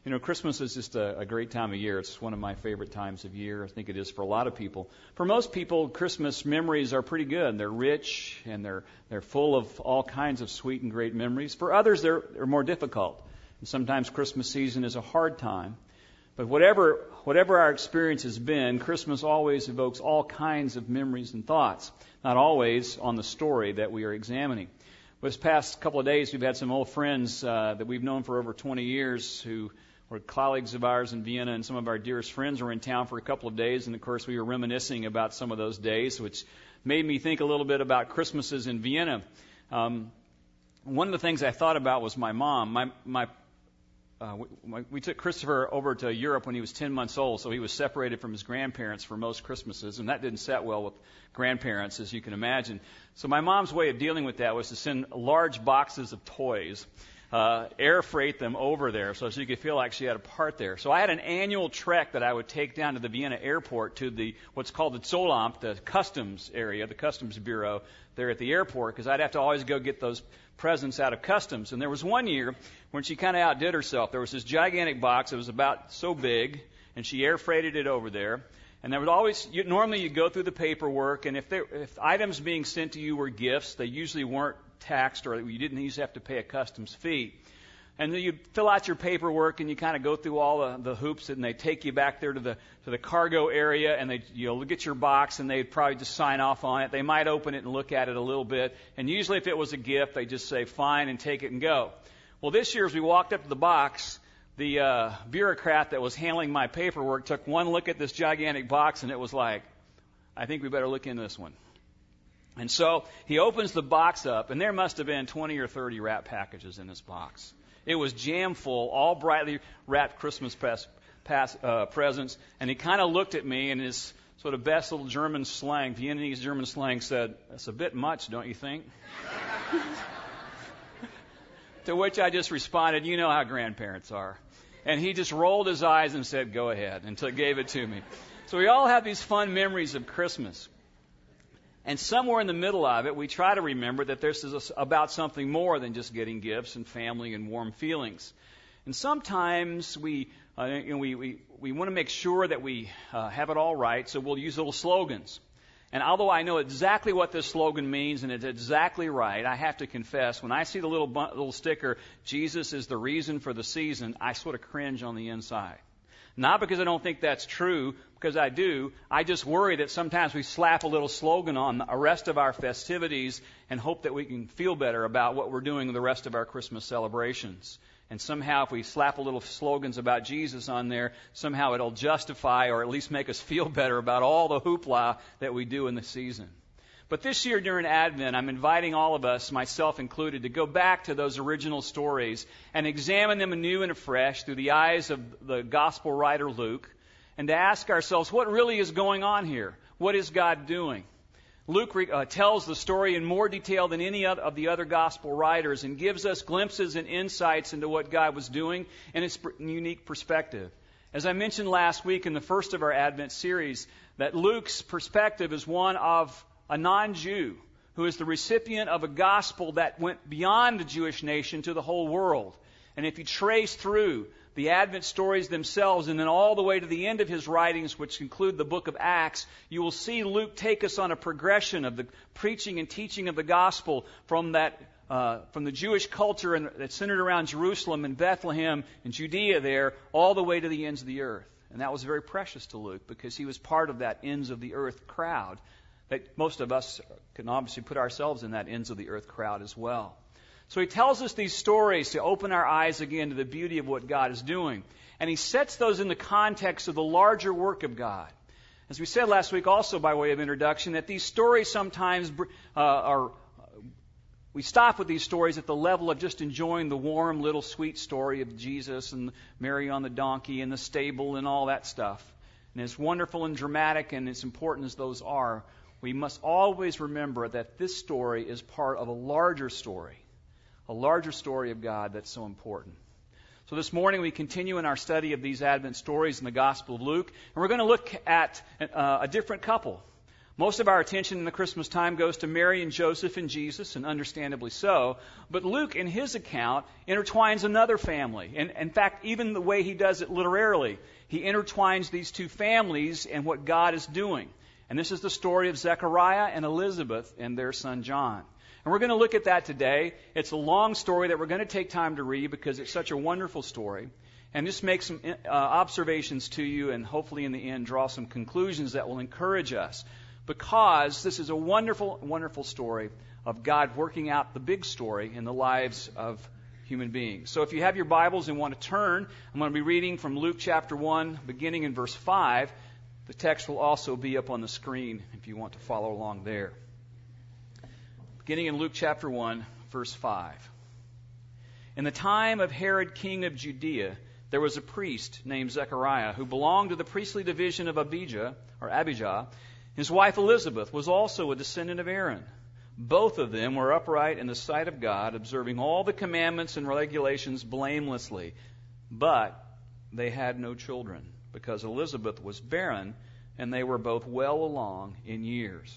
You know, Christmas is just a great time of year. It's one of my favorite times of year. I think it is for a lot of people. For most people, Christmas memories are pretty good. They're rich and they're full of all kinds of sweet and great memories. For others, they're more difficult. And sometimes Christmas season is a hard time. But whatever our experience has been, Christmas always evokes all kinds of memories and thoughts. Not always on the story that we are examining. This past couple of days, we've had some old friends that we've known for over 20 years who were colleagues of ours in Vienna, and some of our dearest friends were in town for a couple of days, and of course we were reminiscing about some of those days, which made me think a little bit about Christmases in Vienna. One of the things I thought about was my mom. We took Christopher over to Europe when he was 10 months old, so he was separated from his grandparents for most Christmases, and that didn't set well with grandparents, as you can imagine. So my mom's way of dealing with that was to send large boxes of toys, air freight them over there so she could feel like she had a part there. So I had an annual trek that I would take down to the Vienna airport to the what's called the Zollamt, the customs area, the customs bureau there at the airport, because I'd have to always go get those presents out of customs. And there was one year when she kind of outdid herself. There was this gigantic box. It was about so big, and she air freighted it over there. And there was always, normally you go through the paperwork, and if items being sent to you were gifts, they usually weren't taxed, or you didn't usually have to pay a customs fee. And then you fill out your paperwork, and you kind of go through all the hoops, and they take you back there to the cargo area, and you'll get your box, and they'd probably just sign off on it. They might open it and look at it a little bit, and usually if it was a gift, they just say fine and take it and go. Well, this year as we walked up to the box, the bureaucrat that was handling my paperwork took one look at this gigantic box, and it was like, I think we better look into this one. And so he opens the box up, and there must have been 20 or 30 wrap packages in this box. It was jam full, all brightly wrapped Christmas presents, and he kind of looked at me in his sort of best little German slang, Viennese German slang, said, "That's a bit much, don't you think?" To which I just responded, "You know how grandparents are." And he just rolled his eyes and said, "Go ahead," and gave it to me. So we all have these fun memories of Christmas. And somewhere in the middle of it, we try to remember that this is about something more than just getting gifts and family and warm feelings. And sometimes we want to make sure that we have it all right, so we'll use little slogans. And although I know exactly what this slogan means and it's exactly right, I have to confess, when I see the little sticker, "Jesus is the reason for the season," I sort of cringe on the inside. Not because I don't think that's true, because I do. I just worry that sometimes we slap a little slogan on the rest of our festivities and hope that we can feel better about what we're doing in the rest of our Christmas celebrations. And somehow if we slap a little slogans about Jesus on there, somehow it'll justify or at least make us feel better about all the hoopla that we do in the season. But this year during Advent, I'm inviting all of us, myself included, to go back to those original stories and examine them anew and afresh through the eyes of the gospel writer Luke, and to ask ourselves, what really is going on here? What is God doing? Luke tells the story in more detail than any of the other gospel writers and gives us glimpses and insights into what God was doing in its unique perspective. As I mentioned last week in the first of our Advent series, that Luke's perspective is one of a non-Jew who is the recipient of a gospel that went beyond the Jewish nation to the whole world. And if you trace through the Advent stories themselves and then all the way to the end of his writings, which include the book of Acts, you will see Luke take us on a progression of the preaching and teaching of the gospel from the Jewish culture that centered around Jerusalem and Bethlehem and Judea there, all the way to the ends of the earth. And that was very precious to Luke because he was part of that ends of the earth crowd. That most of us can obviously put ourselves in that ends of the earth crowd as well. So he tells us these stories to open our eyes again to the beauty of what God is doing. And he sets those in the context of the larger work of God. As we said last week also by way of introduction, that these stories sometimes we stop with these stories at the level of just enjoying the warm little sweet story of Jesus and Mary on the donkey and the stable and all that stuff. And as wonderful and dramatic and as important as those are, we must always remember that this story is part of a larger story of God that's so important. So this morning we continue in our study of these Advent stories in the Gospel of Luke, and we're going to look at a different couple. Most of our attention in the Christmas time goes to Mary and Joseph and Jesus, and understandably so. But Luke, in his account, intertwines another family. And in fact, even the way he does it literally, he intertwines these two families and what God is doing. And this is the story of Zechariah and Elizabeth and their son John. And we're going to look at that today. It's a long story that we're going to take time to read because it's such a wonderful story. And just make some observations to you, and hopefully in the end draw some conclusions that will encourage us. Because this is a wonderful, wonderful story of God working out the big story in the lives of human beings. So if you have your Bibles and want to turn, I'm going to be reading from Luke chapter 1, beginning in verse 5. The text will also be up on the screen if you want to follow along there. Beginning in Luke chapter 1, verse 5. In the time of Herod, king of Judea, there was a priest named Zechariah who belonged to the priestly division of Abijah. His wife Elizabeth was also a descendant of Aaron. Both of them were upright in the sight of God, observing all the commandments and regulations blamelessly. But they had no children, because Elizabeth was barren, and they were both well along in years.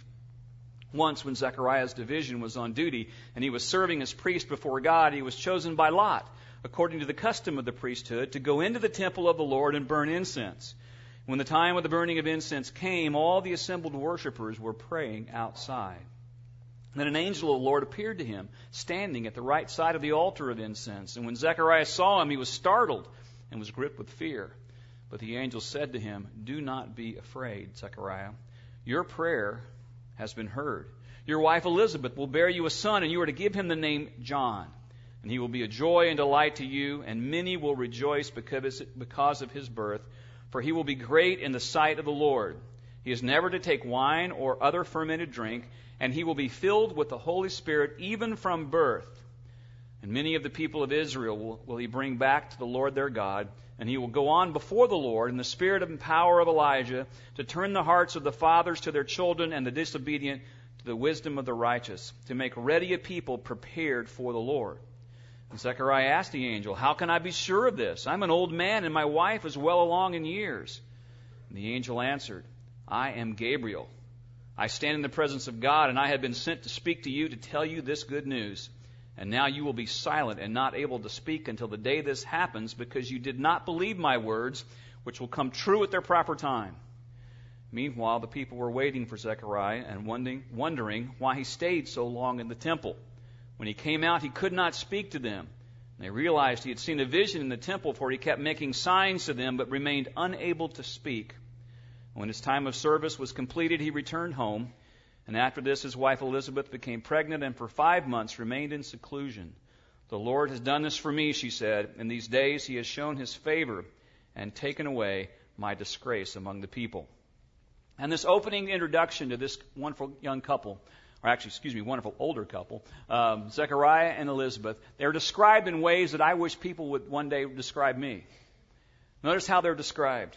Once, when Zechariah's division was on duty, and he was serving as priest before God, he was chosen by Lot, according to the custom of the priesthood, to go into the temple of the Lord and burn incense. When the time of the burning of incense came, all the assembled worshippers were praying outside. Then an angel of the Lord appeared to him, standing at the right side of the altar of incense. And when Zechariah saw him, he was startled and was gripped with fear. But the angel said to him, "Do not be afraid, Zechariah. Your prayer has been heard. Your wife Elizabeth will bear you a son, and you are to give him the name John. And he will be a joy and delight to you, and many will rejoice because of his birth. For he will be great in the sight of the Lord. He is never to take wine or other fermented drink, and he will be filled with the Holy Spirit even from birth. And many of the people of Israel will he bring back to the Lord their God, and he will go on before the Lord in the spirit and power of Elijah, to turn the hearts of the fathers to their children and the disobedient to the wisdom of the righteous, to make ready a people prepared for the Lord." And Zechariah asked the angel, "How can I be sure of this? I'm an old man, and my wife is well along in years." And the angel answered, "I am Gabriel. I stand in the presence of God, and I have been sent to speak to you to tell you this good news. And now you will be silent and not able to speak until the day this happens, because you did not believe my words, which will come true at their proper time." Meanwhile, the people were waiting for Zechariah and wondering why he stayed so long in the temple. When he came out, he could not speak to them. And they realized he had seen a vision in the temple, for he kept making signs to them, but remained unable to speak. When his time of service was completed, he returned home. And after this, his wife Elizabeth became pregnant, and for 5 months remained in seclusion. "The Lord has done this for me," she said. "In these days he has shown his favor and taken away my disgrace among the people." And this opening introduction to this wonderful young couple, wonderful older couple, Zechariah and Elizabeth, they're described in ways that I wish people would one day describe me. Notice how they're described.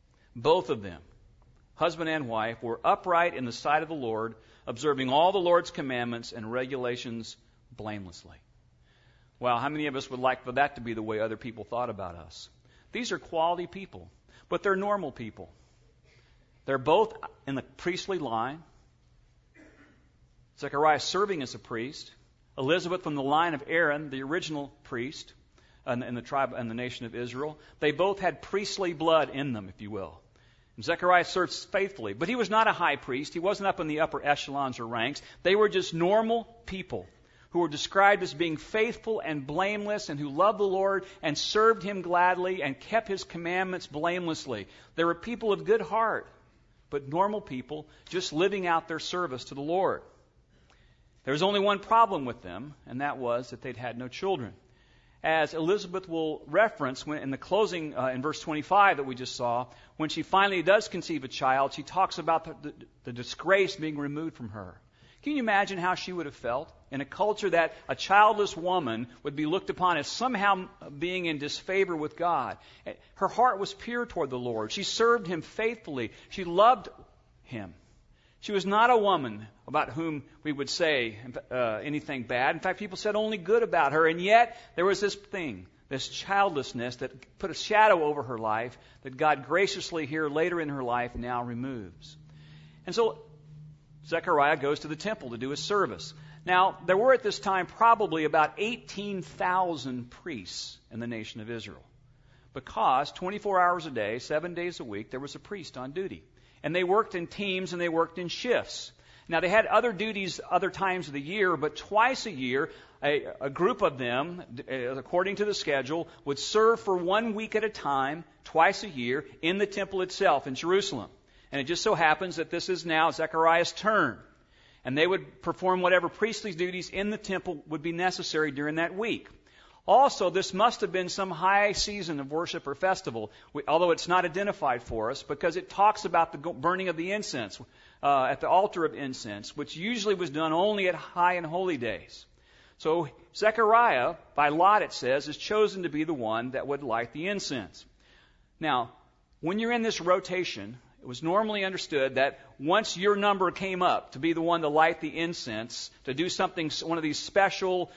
Both of them, husband and wife, were upright in the sight of the Lord, observing all the Lord's commandments and regulations blamelessly. Well, how many of us would like for that to be the way other people thought about us? These are quality people, but they're normal people. They're both in the priestly line. Zechariah serving as a priest. Elizabeth from the line of Aaron, the original priest in the tribe and the nation of Israel. They both had priestly blood in them, if you will. And Zechariah served faithfully, but he was not a high priest. He wasn't up in the upper echelons or ranks. They were just normal people who were described as being faithful and blameless, and who loved the Lord and served him gladly and kept his commandments blamelessly. They were people of good heart, but normal people just living out their service to the Lord. There was only one problem with them, and that was that they'd had no children. As Elizabeth will reference in the closing in verse 25 that we just saw, when she finally does conceive a child, she talks about the disgrace being removed from her. Can you imagine how she would have felt in a culture that a childless woman would be looked upon as somehow being in disfavor with God? Her heart was pure toward the Lord. She served him faithfully. She loved him. She was not a woman about whom we would say anything bad. In fact, people said only good about her. And yet, there was this thing, this childlessness that put a shadow over her life that God graciously here later in her life now removes. And so, Zechariah goes to the temple to do his service. Now, there were at this time probably about 18,000 priests in the nation of Israel, because 24 hours a day, 7 days a week, there was a priest on duty. And they worked in teams and they worked in shifts. Now, they had other duties other times of the year, but twice a year, a group of them, according to the schedule, would serve for 1 week at a time, twice a year, in the temple itself in Jerusalem. And it just so happens that this is now Zechariah's turn. And they would perform whatever priestly duties in the temple would be necessary during that week. Also, this must have been some high season of worship or festival, although it's not identified for us, because it talks about the burning of the incense at the altar of incense, which usually was done only at high and holy days. So Zechariah, by lot it says, is chosen to be the one that would light the incense. Now, when you're in this rotation, it was normally understood that once your number came up to be the one to light the incense, to do something, one of these special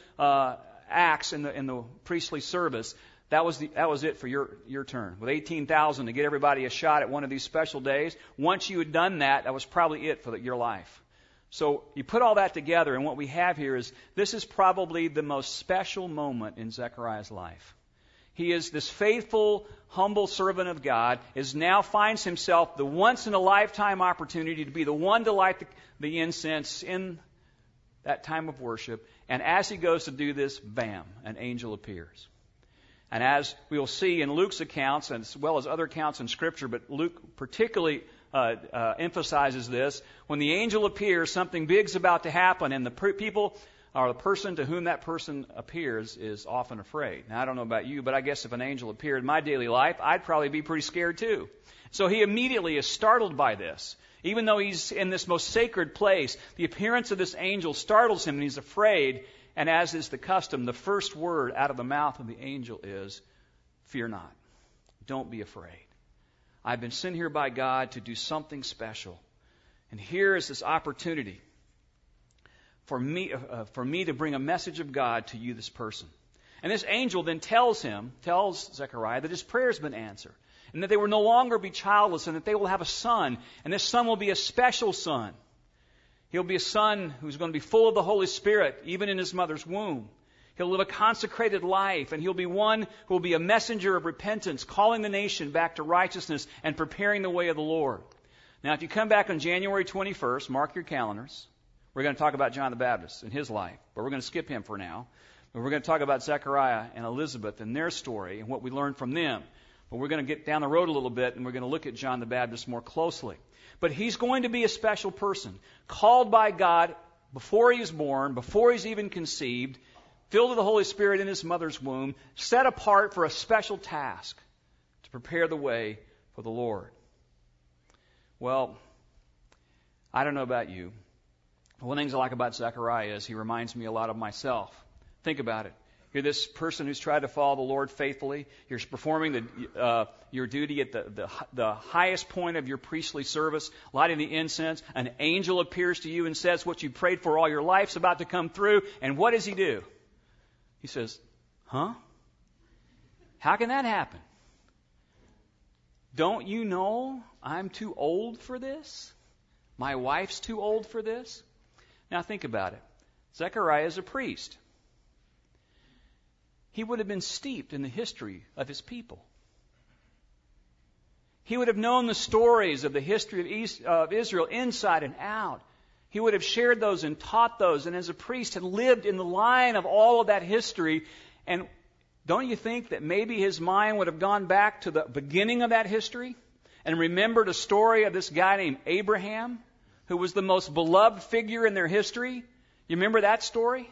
acts in the priestly service, that was it for your turn. With 18,000 to get everybody a shot at one of these special days, once you had done that, that was probably it for your life. So you put all that together, and what we have here is, this is probably the most special moment in Zechariah's life. He is this faithful, humble servant of God, now finds himself the once-in-a-lifetime opportunity to be the one to light the incense in that time of worship. And as he goes to do this, bam, an angel appears. And as we will see in Luke's accounts, as well as other accounts in Scripture, but Luke particularly emphasizes this, when the angel appears, something big's about to happen, and the people, or the person to whom that person appears, is often afraid. Now, I don't know about you, but I guess if an angel appeared in my daily life, I'd probably be pretty scared too. So he immediately is startled by this. Even though he's in this most sacred place, the appearance of this angel startles him, and he's afraid. And as is the custom, the first word out of the mouth of the angel is, "Fear not. Don't be afraid. I've been sent here by God to do something special. And here is this opportunity for me to bring a message of God to you, this person." And this angel then tells Zechariah that his prayer has been answered, and that they will no longer be childless, and that they will have a son, and this son will be a special son. He'll be a son who's going to be full of the Holy Spirit, even in his mother's womb. He'll live a consecrated life, and he'll be one who will be a messenger of repentance, calling the nation back to righteousness and preparing the way of the Lord. Now, if you come back on January 21st, mark your calendars. We're going to talk about John the Baptist and his life, but we're going to skip him for now. But we're going to talk about Zechariah and Elizabeth and their story and what we learned from them. But we're going to get down the road a little bit, and we're going to look at John the Baptist more closely. But he's going to be a special person, called by God before he's born, before he's even conceived, filled with the Holy Spirit in his mother's womb, set apart for a special task to prepare the way for the Lord. Well, I don't know about you. One of the things I like about Zechariah is he reminds me a lot of myself. Think about it. You're this person who's tried to follow the Lord faithfully. You're performing your duty at the highest point of your priestly service, lighting the incense. An angel appears to you and says what you prayed for all your life's about to come through. And what does he do? He says, "Huh? How can that happen? Don't you know I'm too old for this? My wife's too old for this?" Now think about it. Zechariah is a priest. He would have been steeped in the history of his people. He would have known the stories of the history of Israel inside and out. He would have shared those and taught those, and as a priest had lived in the line of all of that history. And don't you think that maybe his mind would have gone back to the beginning of that history and remembered a story of this guy named Abraham, who was the most beloved figure in their history? You remember that story?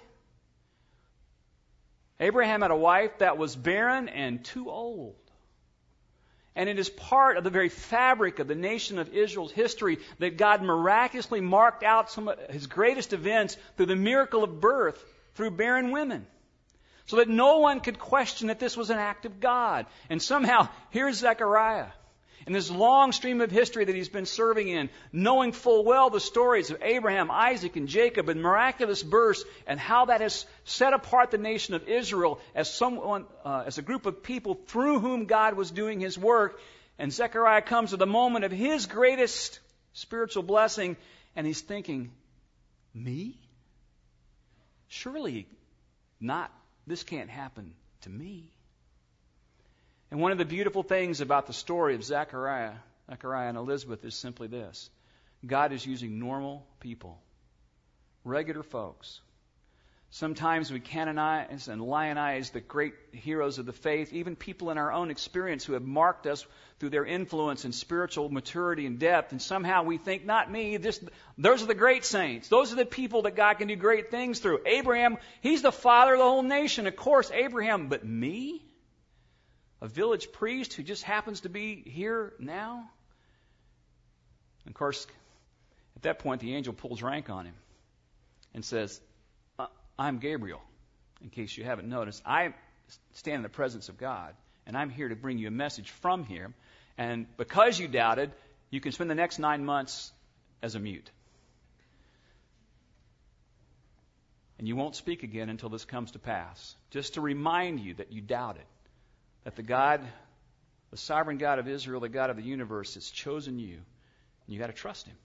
Abraham had a wife that was barren and too old. And it is part of the very fabric of the nation of Israel's history that God miraculously marked out some of his greatest events through the miracle of birth through barren women, so that no one could question that this was an act of God. And somehow, here's Zechariah, in this long stream of history that he's been serving in, knowing full well the stories of Abraham, Isaac, and Jacob, and miraculous births, and how that has set apart the nation of Israel as a group of people through whom God was doing his work. And Zechariah comes to the moment of his greatest spiritual blessing, And he's thinking, me? Surely not. This can't happen to me. And one of the beautiful things about the story of Zechariah and Elizabeth is simply this. God is using normal people, regular folks. Sometimes we canonize and lionize the great heroes of the faith, even people in our own experience who have marked us through their influence and spiritual maturity and depth. And somehow we think, not me, those are the great saints. Those are the people that God can do great things through. Abraham, he's the father of the whole nation. Of course, Abraham, but me? A village priest who just happens to be here now? And of course, at that point, the angel pulls rank on him and says, I'm Gabriel. In case you haven't noticed, I stand in the presence of God, and I'm here to bring you a message from Him. And because you doubted, you can spend the next 9 months as a mute. And you won't speak again until this comes to pass. Just to remind you that you doubted. That the sovereign God of Israel, the God of the universe, has chosen you. And you got to trust Him.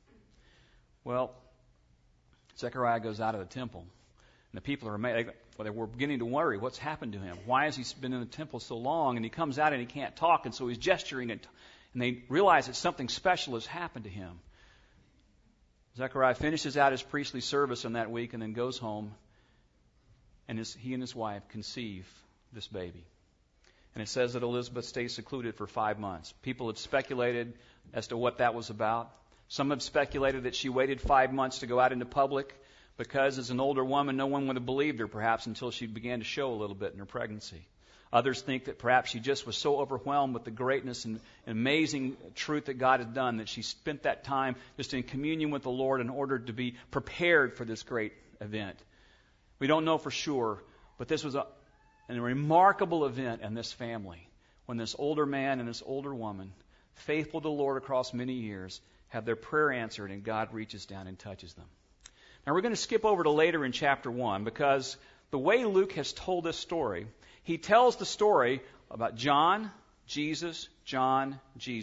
Well, Zechariah goes out of the temple. And the people they were beginning to worry, what's happened to him? Why has he been in the temple so long? And he comes out and he can't talk, and so he's gesturing, and they realize that something special has happened to him. Zechariah finishes out his priestly service on that week and then goes home, and he and his wife conceive this baby. And it says that Elizabeth stays secluded for 5 months. People have speculated as to what that was about. Some have speculated that she waited 5 months to go out into public, because as an older woman, no one would have believed her perhaps until she began to show a little bit in her pregnancy. Others think that perhaps she just was so overwhelmed with the greatness and amazing truth that God had done that she spent that time just in communion with the Lord in order to be prepared for this great event. We don't know for sure, but this was a remarkable event in this family when this older man and this older woman, faithful to the Lord across many years, have their prayer answered and God reaches down and touches them. Now we're going to skip over to later in chapter 1 because the way Luke has told this story, he tells the story about John, Jesus. And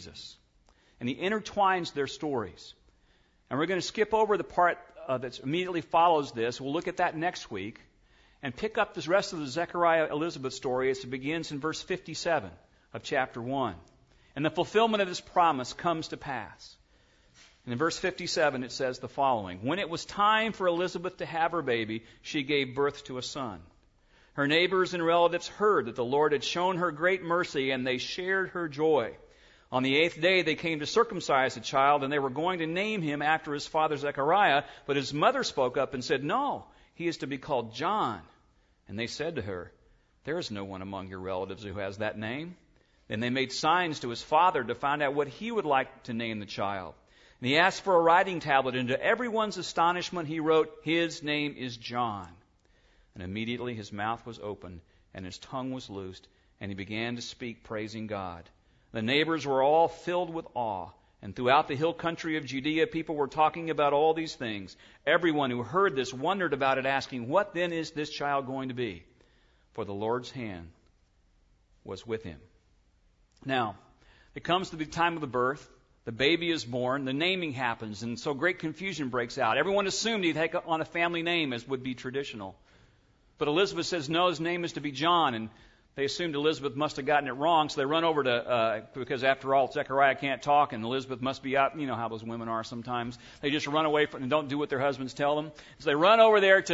he intertwines their stories. And we're going to skip over the part that immediately follows this. We'll look at that next week and pick up the rest of the Zechariah-Elizabeth story as it begins in verse 57 of chapter 1. And the fulfillment of this promise comes to pass. And in verse 57, it says the following. When it was time for Elizabeth to have her baby, she gave birth to a son. Her neighbors and relatives heard that the Lord had shown her great mercy, and they shared her joy. On the 8th day, they came to circumcise the child, and they were going to name him after his father Zechariah. But his mother spoke up and said, No, he is to be called John. And they said to her, There is no one among your relatives who has that name. Then they made signs to his father to find out what he would like to name the child. And he asked for a writing tablet, and to everyone's astonishment he wrote, His name is John. And immediately his mouth was opened, and his tongue was loosed, and he began to speak, praising God. The neighbors were all filled with awe, and throughout the hill country of Judea people were talking about all these things. Everyone who heard this wondered about it, asking, What then is this child going to be? For the Lord's hand was with him. Now, it comes to the time of the birth. The baby is born, the naming happens, and so great confusion breaks out. Everyone assumed he'd take on a family name, as would be traditional. But Elizabeth says, no, his name is to be John, and they assumed Elizabeth must have gotten it wrong, so they run over to, because after all, Zechariah can't talk, and Elizabeth must be out. You know how those women are sometimes. They just run away and don't do what their husbands tell them. So they run over there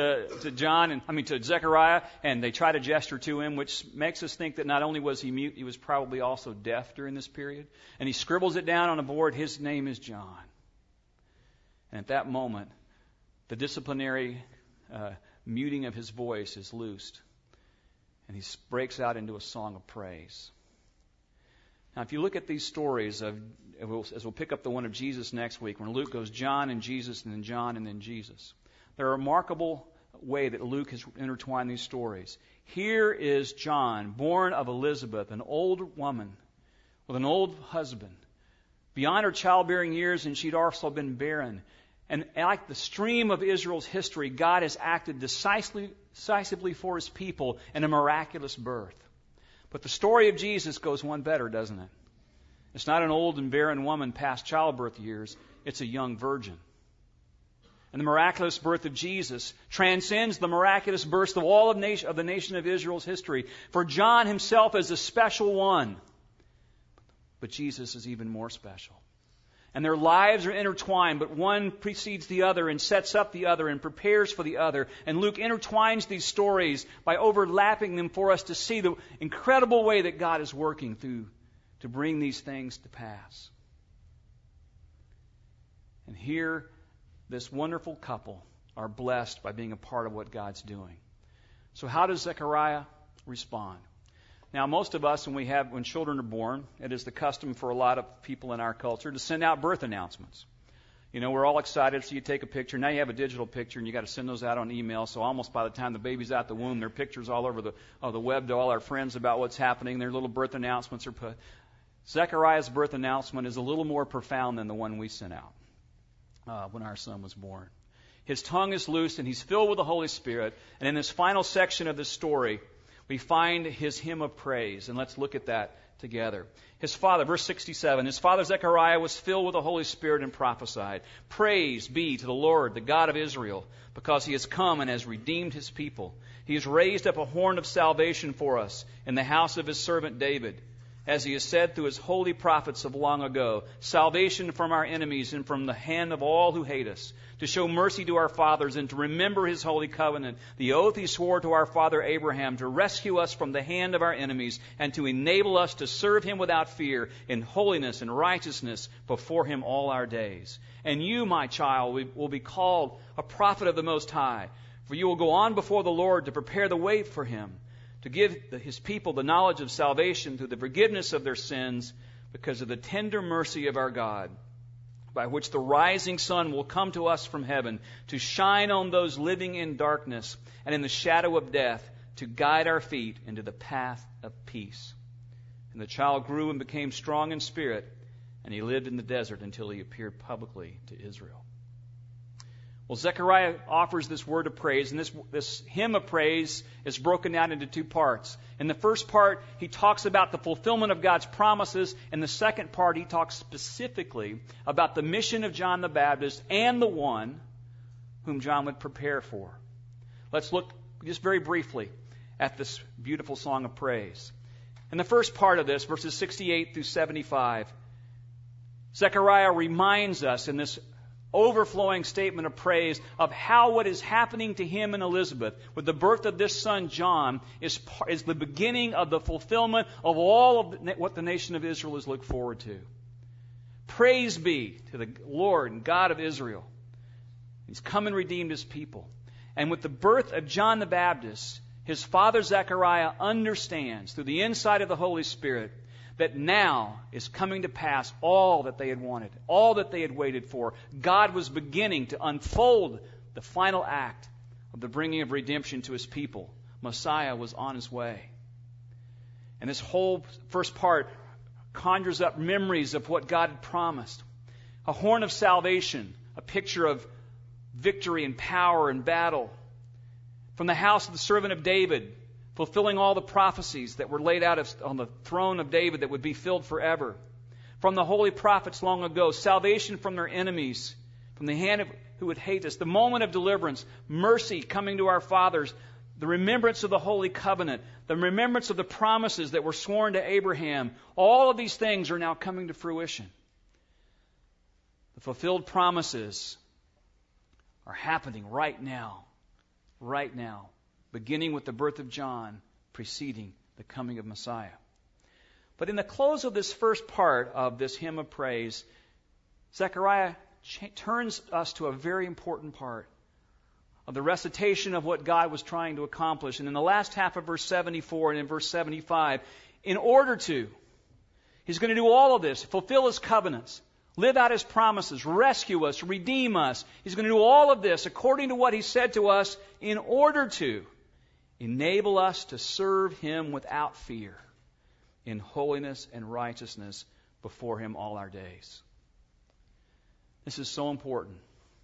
to Zechariah, and they try to gesture to him, which makes us think that not only was he mute, he was probably also deaf during this period. And he scribbles it down on a board, his name is John. And at that moment, the disciplinary muting of his voice is loosed. And he breaks out into a song of praise. Now, if you look at these stories, as we'll pick up the one of Jesus next week, when Luke goes John and Jesus and then John and then Jesus, they're a remarkable way that Luke has intertwined these stories. Here is John, born of Elizabeth, an old woman with an old husband, beyond her childbearing years, and she'd also been barren. And like the stream of Israel's history, God has acted decisively for His people in a miraculous birth. But the story of Jesus goes one better, doesn't it? It's not an old and barren woman past childbirth years. It's a young virgin. And the miraculous birth of Jesus transcends the miraculous birth of all of the nation of Israel's history. For John himself is a special one. But Jesus is even more special. And their lives are intertwined, but one precedes the other and sets up the other and prepares for the other. And Luke intertwines these stories by overlapping them for us to see the incredible way that God is working through to bring these things to pass. And here, this wonderful couple are blessed by being a part of what God's doing. So how does Zechariah respond? Now, most of us, when children are born, it is the custom for a lot of people in our culture to send out birth announcements. You know, we're all excited, so you take a picture. Now you have a digital picture, and you got to send those out on email. So almost by the time the baby's out the womb, there are pictures all over the web to all our friends about what's happening. Their little birth announcements are put. Zechariah's birth announcement is a little more profound than the one we sent out when our son was born. His tongue is loosed, and he's filled with the Holy Spirit. And in this final section of the story, we find his hymn of praise, and let's look at that together. His father, verse 67, his father Zechariah was filled with the Holy Spirit and prophesied, "Praise be to the Lord, the God of Israel, because he has come and has redeemed his people. He has raised up a horn of salvation for us in the house of his servant David, as he has said through his holy prophets of long ago, salvation from our enemies and from the hand of all who hate us, to show mercy to our fathers and to remember his holy covenant, the oath he swore to our father Abraham, to rescue us from the hand of our enemies and to enable us to serve him without fear in holiness and righteousness before him all our days. And you, my child, will be called a prophet of the Most High, for you will go on before the Lord to prepare the way for him, to give his people the knowledge of salvation through the forgiveness of their sins because of the tender mercy of our God, by which the rising sun will come to us from heaven to shine on those living in darkness and in the shadow of death, to guide our feet into the path of peace." And the child grew and became strong in spirit, and he lived in the desert until he appeared publicly to Israel. Well, Zechariah offers this word of praise, and this hymn of praise is broken down into two parts. In the first part, he talks about the fulfillment of God's promises. In the second part, he talks specifically about the mission of John the Baptist and the one whom John would prepare for. Let's look just very briefly at this beautiful song of praise. In the first part of this, verses 68 through 75, Zechariah reminds us in this overflowing statement of praise of how what is happening to him and Elizabeth with the birth of this son John is the beginning of the fulfillment of all of what the nation of Israel has looked forward to. Praise be to the Lord and God of Israel. He's come and redeemed his people. And with the birth of John the Baptist, his father Zechariah understands through the insight of the Holy Spirit that now is coming to pass all that they had wanted, all that they had waited for. God was beginning to unfold the final act of the bringing of redemption to his people. Messiah was on his way. And this whole first part conjures up memories of what God had promised. A horn of salvation, a picture of victory and power and battle. From the house of the servant of David, fulfilling all the prophecies that were laid out on the throne of David that would be filled forever. From the holy prophets long ago, salvation from their enemies, from the hand of who would hate us, the moment of deliverance, mercy coming to our fathers, the remembrance of the holy covenant, the remembrance of the promises that were sworn to Abraham. All of these things are now coming to fruition. The fulfilled promises are happening right now, beginning with the birth of John, preceding the coming of Messiah. But in the close of this first part of this hymn of praise, Zechariah turns us to a very important part of the recitation of what God was trying to accomplish. And in the last half of verse 74 and in verse 75, he's going to do all of this, fulfill his covenants, live out his promises, rescue us, redeem us. He's going to do all of this according to what he said to us in order to enable us to serve him without fear in holiness and righteousness before him all our days. This is so important.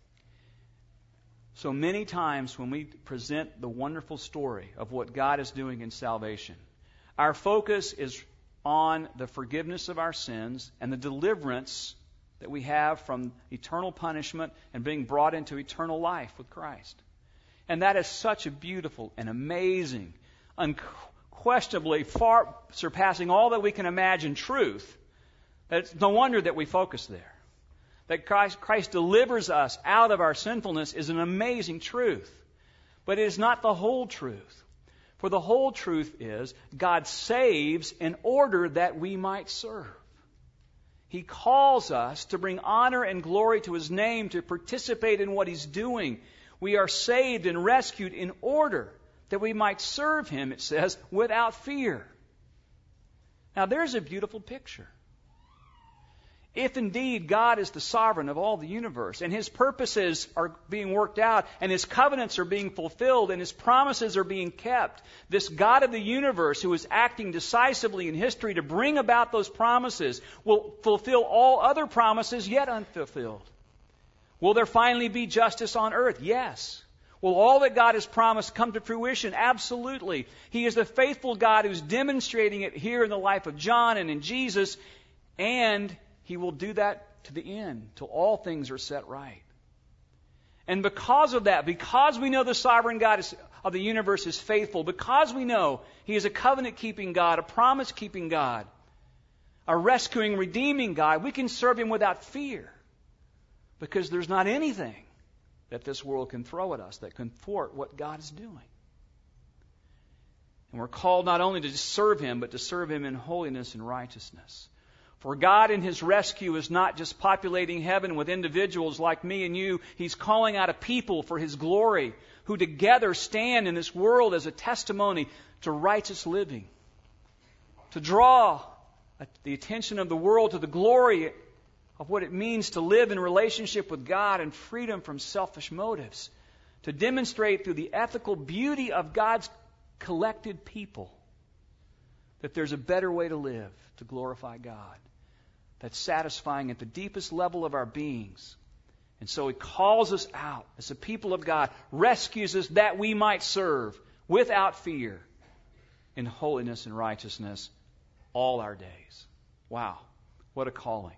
So many times when we present the wonderful story of what God is doing in salvation, our focus is on the forgiveness of our sins and the deliverance that we have from eternal punishment and being brought into eternal life with Christ. And that is such a beautiful and amazing, unquestionably far surpassing all that we can imagine truth, that it's no wonder that we focus there. That Christ delivers us out of our sinfulness is an amazing truth. But it is not the whole truth. For the whole truth is God saves in order that we might serve. He calls us to bring honor and glory to His name, to participate in what He's doing. We are saved and rescued in order that we might serve Him, it says, without fear. Now there's a beautiful picture. If indeed God is the sovereign of all the universe, and His purposes are being worked out, and His covenants are being fulfilled, and His promises are being kept, this God of the universe who is acting decisively in history to bring about those promises will fulfill all other promises yet unfulfilled. Will there finally be justice on earth? Yes. Will all that God has promised come to fruition? Absolutely. He is the faithful God who's demonstrating it here in the life of John and in Jesus, and He will do that to the end, till all things are set right. And because of that, because we know the sovereign God of the universe is faithful, because we know He is a covenant-keeping God, a promise-keeping God, a rescuing, redeeming God, we can serve Him without fear. Because there's not anything that this world can throw at us that can thwart what God is doing. And we're called not only to serve Him, but to serve Him in holiness and righteousness. For God in His rescue is not just populating heaven with individuals like me and you. He's calling out a people for His glory who together stand in this world as a testimony to righteous living. To draw the attention of the world to the glory of what it means to live in relationship with God and freedom from selfish motives. To demonstrate through the ethical beauty of God's collected people that there's a better way to live to glorify God. That's satisfying at the deepest level of our beings. And so He calls us out as a people of God, rescues us that we might serve without fear in holiness and righteousness all our days. Wow, what a calling.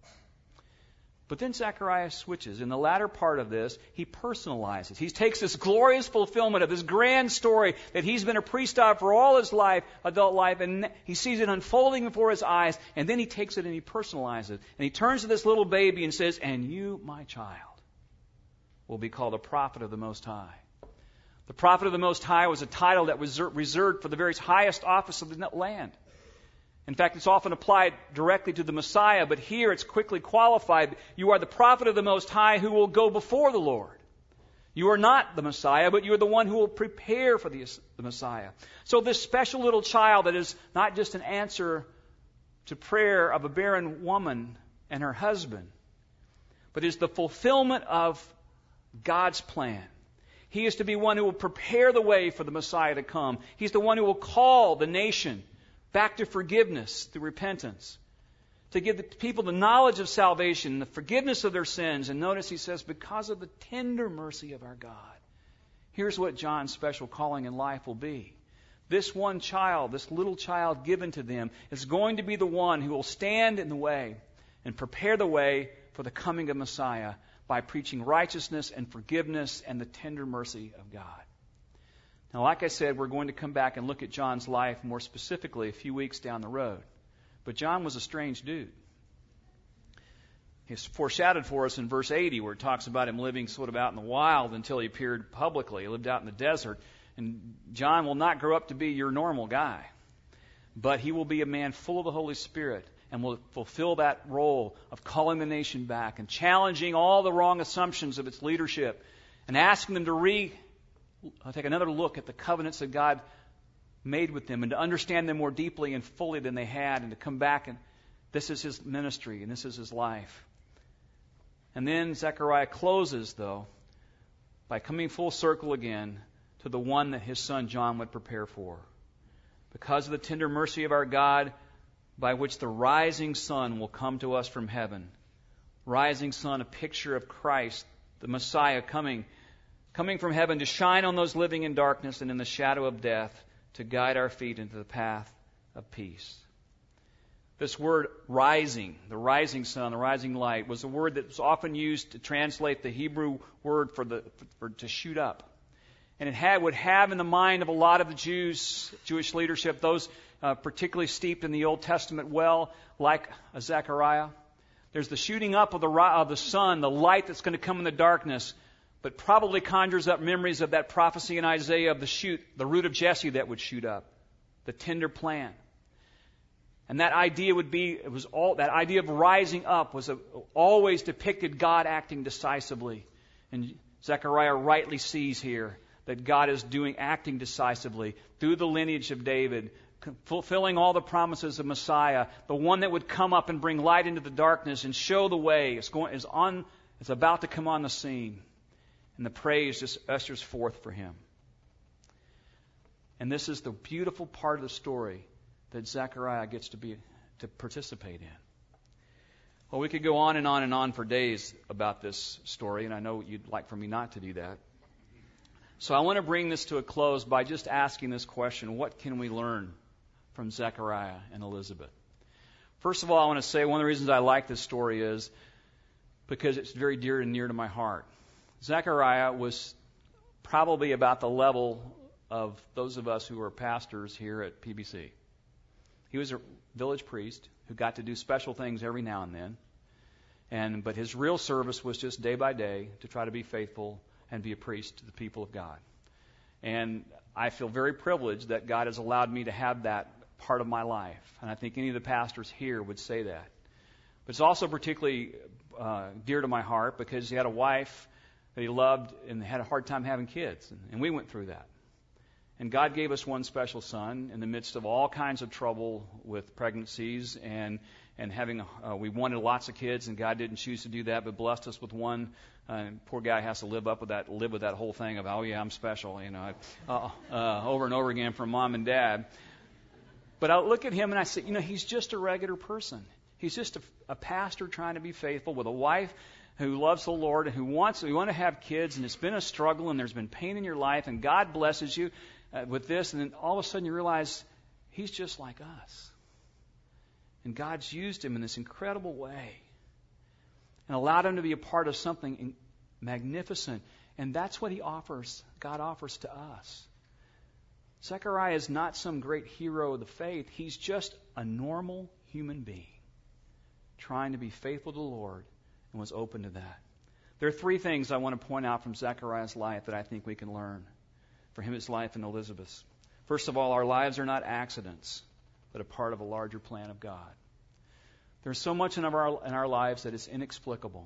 But then Zechariah switches. In the latter part of this, he personalizes. He takes this glorious fulfillment of this grand story that he's been a priest of for all his life, adult life, and he sees it unfolding before his eyes, and then he takes it and he personalizes it. And he turns to this little baby and says, "And you, my child, will be called a prophet of the Most High." The prophet of the Most High was a title that was reserved for the very highest office of the land. In fact, it's often applied directly to the Messiah, but here it's quickly qualified. You are the prophet of the Most High who will go before the Lord. You are not the Messiah, but you are the one who will prepare for the Messiah. So this special little child that is not just an answer to prayer of a barren woman and her husband, but is the fulfillment of God's plan. He is to be one who will prepare the way for the Messiah to come. He's the one who will call the nation back to forgiveness through repentance, to give the people the knowledge of salvation, the forgiveness of their sins. And notice he says, because of the tender mercy of our God. Here's what John's special calling in life will be. This one child, this little child given to them, is going to be the one who will stand in the way and prepare the way for the coming of Messiah by preaching righteousness and forgiveness and the tender mercy of God. Now, like I said, we're going to come back and look at John's life more specifically a few weeks down the road. But John was a strange dude. He's foreshadowed for us in verse 80, where it talks about him living sort of out in the wild until he appeared publicly. He lived out in the desert. And John will not grow up to be your normal guy. But he will be a man full of the Holy Spirit and will fulfill that role of calling the nation back and challenging all the wrong assumptions of its leadership and asking them to take another look at the covenants that God made with them and to understand them more deeply and fully than they had and to come back. And this is his ministry and this is his life. And then Zechariah closes, though, by coming full circle again to the one that his son John would prepare for. Because of the tender mercy of our God, by which the rising sun will come to us from heaven. Rising sun, a picture of Christ, the Messiah coming from heaven to shine on those living in darkness and in the shadow of death, to guide our feet into the path of peace. This word rising, the rising sun, the rising light, was a word that was often used to translate the Hebrew word for to shoot up. And it would have in the mind of a lot of the Jewish leadership, those particularly steeped in the Old Testament well, like Zechariah. There's the shooting up of the sun, the light that's going to come in the darkness, but probably conjures up memories of that prophecy in Isaiah of the root of Jesse that would shoot up, the tender plant. And that idea that idea of rising up was always depicted God acting decisively. And Zechariah rightly sees here that God is acting decisively through the lineage of David, fulfilling all the promises of Messiah, the one that would come up and bring light into the darkness and show the way. It's about to come on the scene. And the praise just ushers forth for him. And this is the beautiful part of the story that Zechariah gets to participate in. Well, we could go on and on and on for days about this story, and I know you'd like for me not to do that. So I want to bring this to a close by just asking this question: what can we learn from Zechariah and Elizabeth? First of all, I want to say one of the reasons I like this story is because it's very dear and near to my heart. Zechariah was probably about the level of those of us who are pastors here at PBC. He was a village priest who got to do special things every now and then. But his real service was just day by day to try to be faithful and be a priest to the people of God. And I feel very privileged that God has allowed me to have that part of my life. And I think any of the pastors here would say that. But it's also particularly dear to my heart because he had a wife that he loved and had a hard time having kids. And we went through that. And God gave us one special son in the midst of all kinds of trouble with pregnancies and having. We wanted lots of kids, and God didn't choose to do that, but blessed us with one. Poor guy has to live with that whole thing of, oh yeah, I'm special, over and over again from mom and dad. But I look at him and I say, he's just a regular person. He's just a pastor trying to be faithful with a wife who loves the Lord and who want to have kids, and it's been a struggle, and there's been pain in your life, and God blesses you with this, and then all of a sudden you realize he's just like us. And God's used him in this incredible way and allowed him to be a part of something magnificent. And that's what God offers to us. Zechariah is not some great hero of the faith. He's just a normal human being trying to be faithful to the Lord and was open to that. There are three things I want to point out from Zechariah's life that I think we can learn from his life and Elizabeth's. First of all, our lives are not accidents, but a part of a larger plan of God. There's so much in our lives that is inexplicable.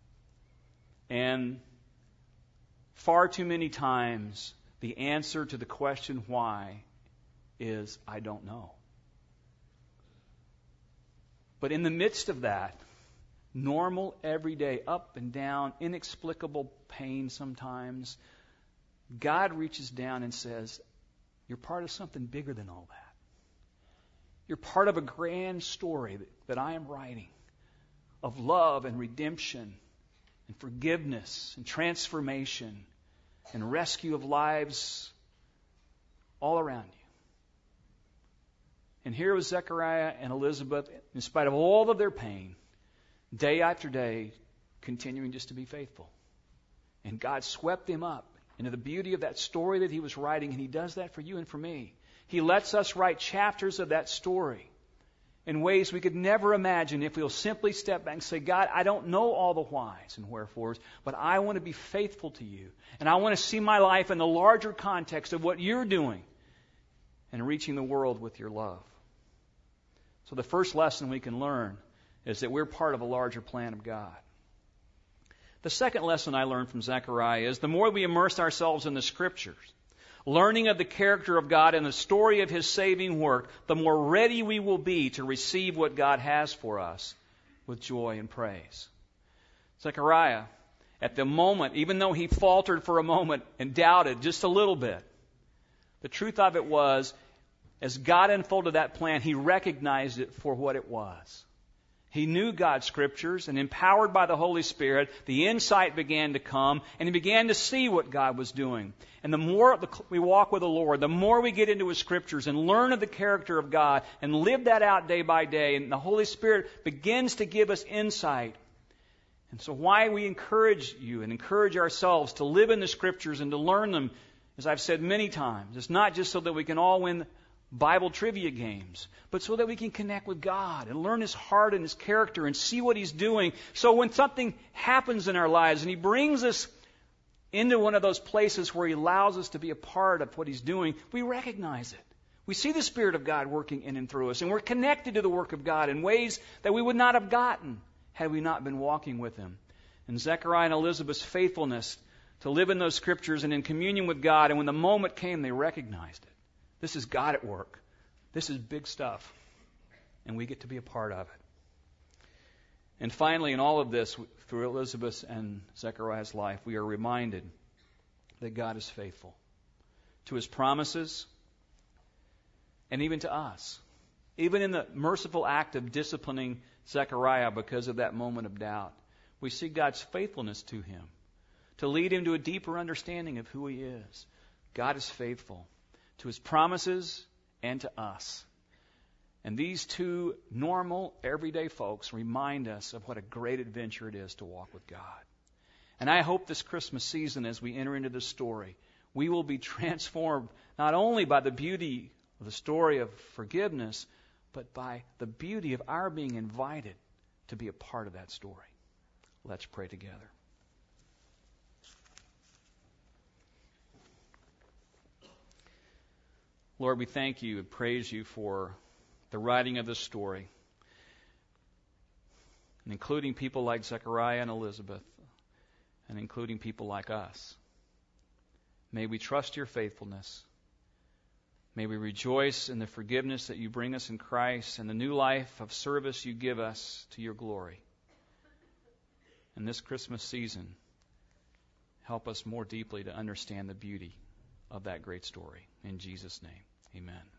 And far too many times, the answer to the question why is, I don't know. But in the midst of that, normal, everyday, up and down, inexplicable pain sometimes, God reaches down and says, you're part of something bigger than all that. You're part of a grand story that I am writing of love and redemption and forgiveness and transformation and rescue of lives all around you. And here was Zechariah and Elizabeth, in spite of all of their pain, day after day, continuing just to be faithful. And God swept them up into the beauty of that story that he was writing, and he does that for you and for me. He lets us write chapters of that story in ways we could never imagine if we'll simply step back and say, God, I don't know all the whys and wherefores, but I want to be faithful to you. And I want to see my life in the larger context of what you're doing and reaching the world with your love. So the first lesson we can learn is that we're part of a larger plan of God. The second lesson I learned from Zechariah is the more we immerse ourselves in the Scriptures, learning of the character of God and the story of His saving work, the more ready we will be to receive what God has for us with joy and praise. Zechariah, at the moment, even though he faltered for a moment and doubted just a little bit, the truth of it was, as God unfolded that plan, he recognized it for what it was. He knew God's Scriptures, and empowered by the Holy Spirit, the insight began to come, and he began to see what God was doing. And the more we walk with the Lord, the more we get into His Scriptures and learn of the character of God and live that out day by day, and the Holy Spirit begins to give us insight. And so why we encourage you and encourage ourselves to live in the Scriptures and to learn them, as I've said many times, it's not just so that we can all win Bible trivia games, but so that we can connect with God and learn His heart and His character and see what He's doing. So when something happens in our lives and He brings us into one of those places where He allows us to be a part of what He's doing, we recognize it. We see the Spirit of God working in and through us, and we're connected to the work of God in ways that we would not have gotten had we not been walking with Him. And Zechariah and Elizabeth's faithfulness to live in those Scriptures and in communion with God, and when the moment came, they recognized it. This is God at work. This is big stuff. And we get to be a part of it. And finally, in all of this, through Elizabeth's and Zechariah's life, we are reminded that God is faithful to His promises and even to us. Even in the merciful act of disciplining Zechariah because of that moment of doubt, we see God's faithfulness to him to lead him to a deeper understanding of who He is. God is faithful to His promises and to us. And these two normal, everyday folks remind us of what a great adventure it is to walk with God. And I hope this Christmas season, as we enter into this story, we will be transformed not only by the beauty of the story of forgiveness, but by the beauty of our being invited to be a part of that story. Let's pray together. Lord, we thank You and praise You for the writing of this story, and including people like Zechariah and Elizabeth, and including people like us. May we trust Your faithfulness. May we rejoice in the forgiveness that You bring us in Christ and the new life of service You give us to Your glory. In this Christmas season, help us more deeply to understand the beauty of that great story. In Jesus' name, amen.